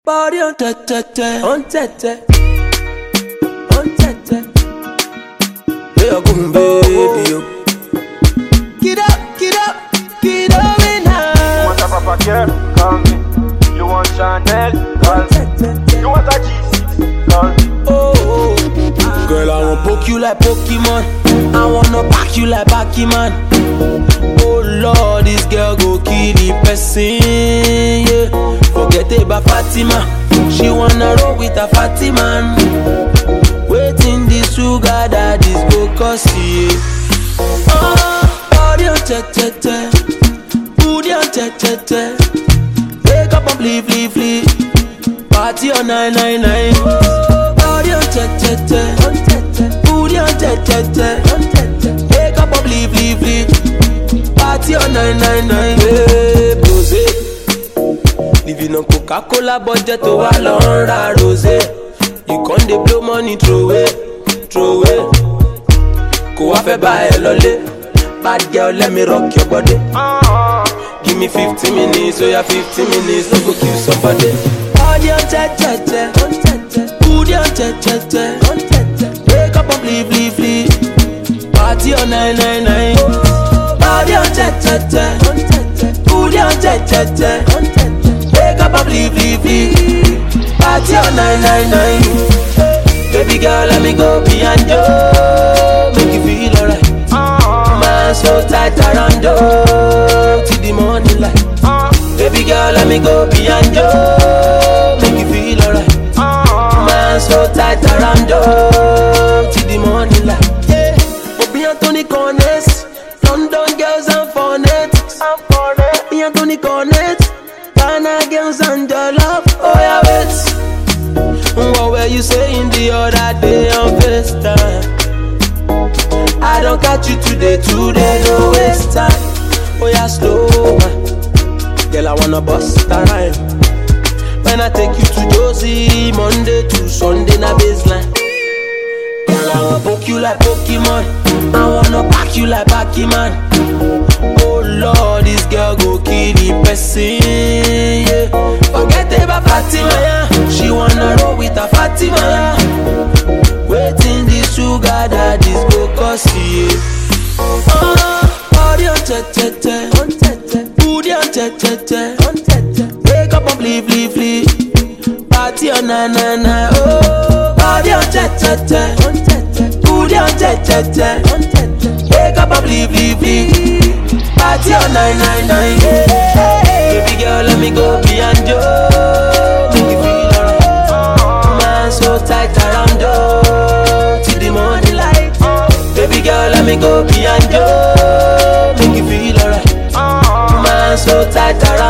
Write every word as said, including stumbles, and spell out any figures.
Body on tete, on tete, on tete. Yeah, go baby, yo. Get up, get up, get up in now. You want a proper girl? Call me. You want Chanel? Call me. You want a G six? Call me. Oh, oh. Girl, I wanna poke you like Pokemon. I wanna back you like Pac-Man. Oh Lord, this girl go kill the person, yeah. Forget about Fatima. She wanna roll with a fatty man. Waiting this sugar daddy's go cause yeah. Oh, body on te-te-te, booty on te-te-te. Wake up and flee, flee, flee. Party on nine nine nine. Body on te-te-te, booty on te-te-te. Wake up and flee, flee, flee. Party on nine nine nine. Hey, rosé. Living on Coca-Cola budget to a long rosé. You can't dey blow money throw away, throw away. Go off a buy a lolly. Bad girl, let me rock your body. Give me fifty minutes, so yeah, fifty minutes, don't go kill somebody. Body on te-te-te, booty on te-te-te. Wake up and flee, flee, flee. Party on nine nine nine. Body on te-te-te, booty on te-te-te. Wake up and flee, flee, flee. Party on nine nine nine. Baby girl, let me go beyond you. Make you feel alright. Man so tight around you till the morning light. Baby girl, let me go beyond you. Make you feel alright. Man so tight around you till the morning light. Yeah, Obi Anthony Cornets, London girls and phonetics. Obi Anthony Cornets, Ghana girls and your love. Oh yeah, wait. What were you saying the other day on FaceTime? I don't catch you today, today, no waste time. Oh yeah, slow man. Girl, I wanna bust a rhyme. When I take you to Josie, Monday to Sunday, na baseline. Girl, I wanna poke you like Pokemon. I wanna pack you like Pac-Man. Oh Lord, this girl go kill the person, yeah. Forget about Fatima, yeah. She wanna roll with a Fatima, yeah. Waiting this sugar daddy's go cause yeah. Oh, body on te-te-te, booty on te-te-te. Wake up and flee, flee, flee. Party on nine nine nine. Oh, body on te-te-te, booty on te-te-te. Wake up and flee, flee, flee. Party on nine nine nine. Baby girl, let me go beyond you. Make you feel alright. Man so tight around you till the morning light. Baby girl, let me go beyond you. Make you feel alright. Man so tight around